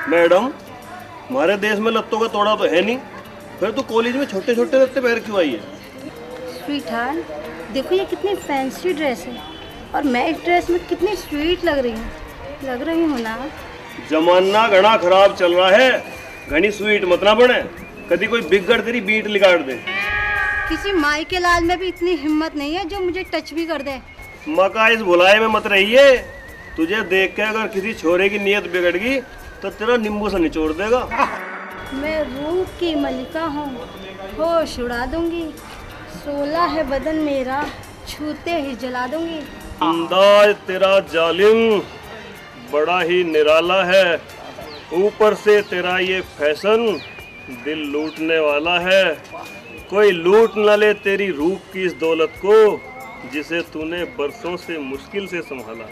Madam, हमारे देश में लत्तों का तोड़ा तो है नहीं, फिर तो कॉलेज में छोटे छोटे लत्ते पहन क्यों आई है? स्वीटहार्ट, देखो ये कितनी फैंसी ड्रेस है और मैं इस ड्रेस में कितनी स्वीट लग रही हूँ ना। जमाना घना खराब चल रहा है, घनी स्वीट मत ना बने, कभी कोई बिगड़ तेरी बीट लिगाड़ दे। किसी माई के लाल में भी इतनी हिम्मत नहीं है जो मुझे टच भी कर दे। मका इस भुलाए में मत रहिए, तुझे देख के अगर किसी छोरे की नीयत बिगड़ गई तो तेरा नींबू से निचोड़ देगा। मैं रूप की मलिका हूँ, होश उड़ा दूंगी, 16 है बदन मेरा, छूते ही जला दूंगी। अंदाज तेरा जालिम बड़ा ही निराला है, ऊपर से तेरा ये फैशन दिल लूटने वाला है। कोई लूट न ले तेरी रूप की इस दौलत को जिसे तूने बरसों से मुश्किल से संभाला।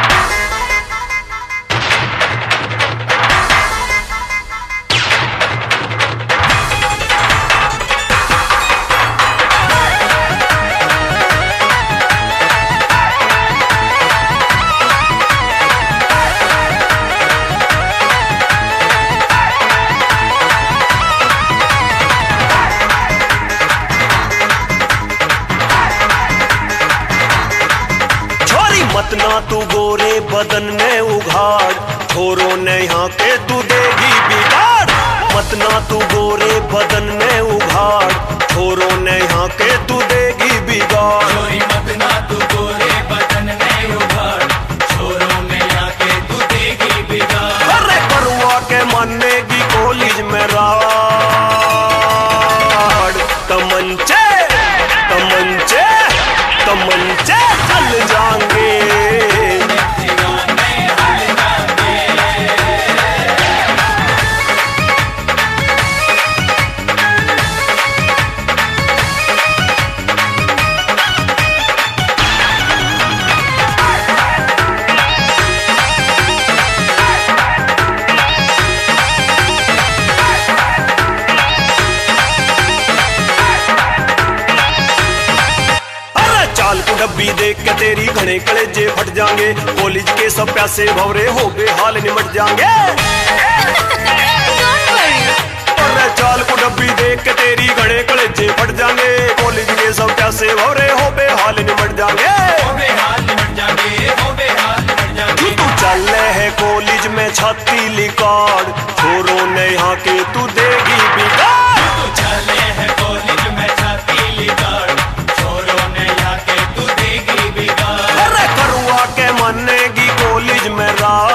मत ना तू गोरे बदन में उघाड़, छोरों ने यहाँ के तू देगी बिगाड़। मत ना तू गोरे बदन में उघाड़, छोरों ने यहाँ के तू देगी बिगाड़। मत ना तू गोरे बदन में उघाड़, छोरों ने यहाँ के तू देगी बिगाड़। अरे बरुआ के मानेगी कॉलेज में राड़, तमंचे तमंचे तमंचे चल जाएंगे। डब्बी देख के तेरी घने कलेजे फट जाएंगे, कॉलेज के सब प्यासे भवरे हो गए हाल निमट जाएंगे। अरे चाल को डब्बी देख के तेरी घने कलेजे फट जाएंगे, कॉलेज के सब प्यासे भवरे हो गए हाल निमट जाएंगे। तू चल है कॉलेज में छाती लिकाड़, छोरों ने यहाँ के तू देगी बिगाड़। तू चले है कॉलेज में छाती लिकाड़, छोरों ने यहाँ के तू देगी बिगाड़। अरे करुआ के मानेगी कॉलेज में राड़,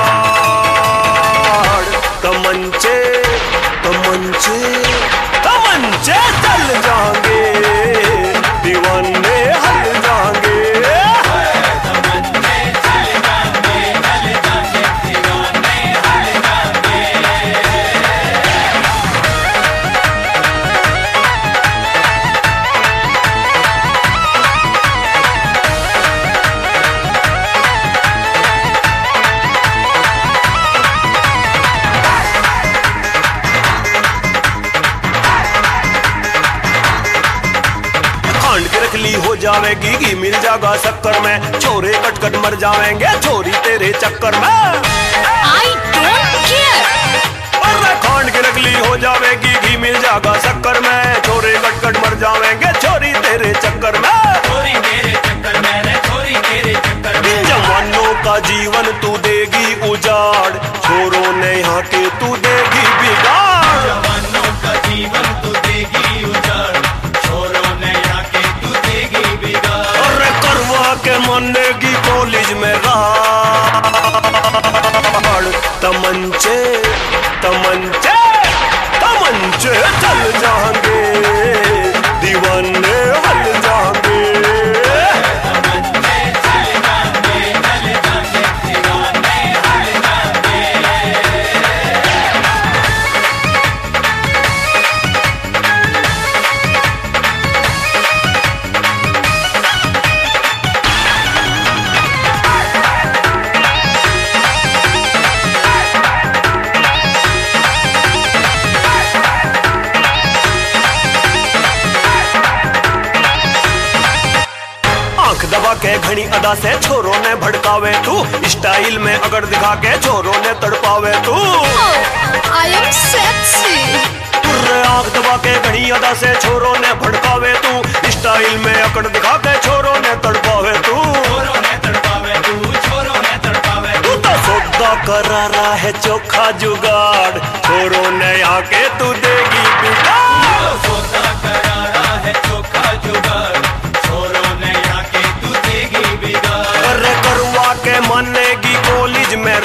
तमंचे तमंचे तमंचे चल जाएंगे, दीवाने हल जाएंगे। हो जावेगी घी मिल जाएगा शक्कर में, छोरे कटकट मर जाएंगे छोरी तेरे चक्कर में। I don't care। अरे खांड की रगली हो जावेगी घी मिल जाएगा शक्कर में, छोरे कटकट मर जाएंगे छोरी तेरे चक्कर में। छोरी तेरे चक्कर में, छोरी तेरे चक्कर में। जवानों का जीवन तू देगी उजाड़, छोरों ने यहाँ के तू देगी बिगाड़। जवानों का जीवन तू देगी उजाड़, छोरों ने यहाँ के तू देगी बिगाड़। अरे करवा के मानेगी कॉलेज में राड़, तमंचे तमंचे तमंचे चल जाएंगे, दीवाने हल जाएंगे। दबा के घनी अदा से छोरों ने भड़कावे तू, स्टाइल में अगर दिखा के छोरों ने तड़पावे तू। से छोरों ने भड़कावे तू, स्टाइल में अकड़ दिखा के छोरों ने तड़पावे तू, छोरों ने तड़पावे तू, छोरों ने तड़पावे तू तो सौदा करारा है चोखा जुगाड़, छोरों ने आके तू देगी बिगाड़। सौदा करारा है चोखा जुगाड़, छोरों ने आके तू देगी बिगाड़। अरे करवा के मानेगी कॉलेज में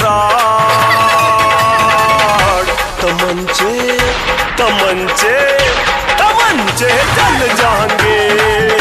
राड, तमंचे तमंचे तमंचे चल जाएंगे।